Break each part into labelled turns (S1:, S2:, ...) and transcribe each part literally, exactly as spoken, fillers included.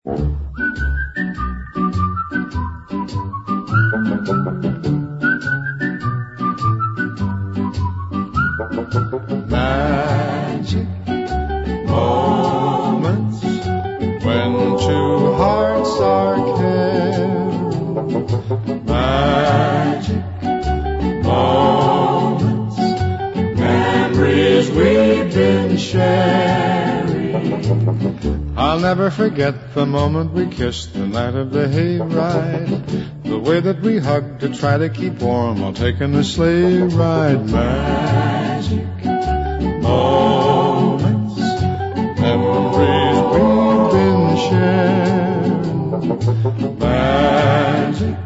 S1: Magic moments when two hearts are caring. Magic moments, memories we've been sharing. I'll never forget the moment we kissed the night of the hayride. The way that we hugged to try to keep warm while taking the sleigh ride. Magic moments, memories we've been sharing. Magic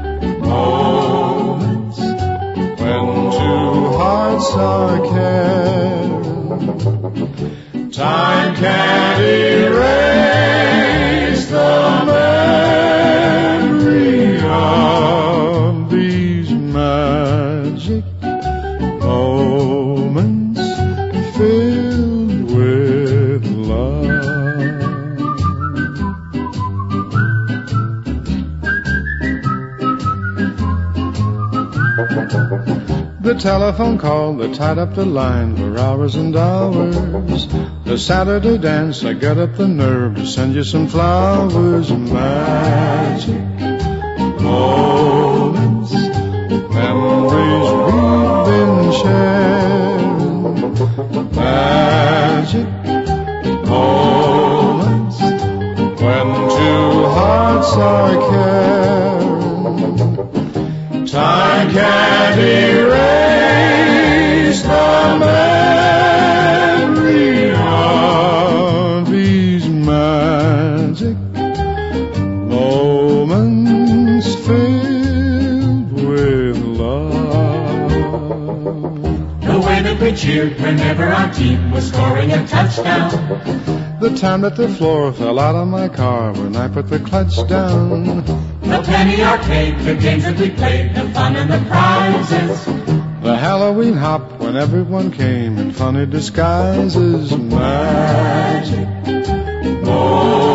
S1: moments when two hearts are caring. Time can't erase the memory of these magic moments filled with love. The telephone call that tied up the line for hours and hours. The Saturday dance, I got up the nerve to send you some flowers. Magic moments, memories we've been sharing. Magic moments when two hearts are caring. Time can't erase the memory of these magic moments filled with love.
S2: The way that we cheered whenever our team was scoring a touchdown.
S1: The time that the floor fell out of my car when I put the clutch down.
S2: The penny arcade, the games that we played, the fun and the prizes.
S1: The Halloween hop when everyone came in funny disguises. Magic moments.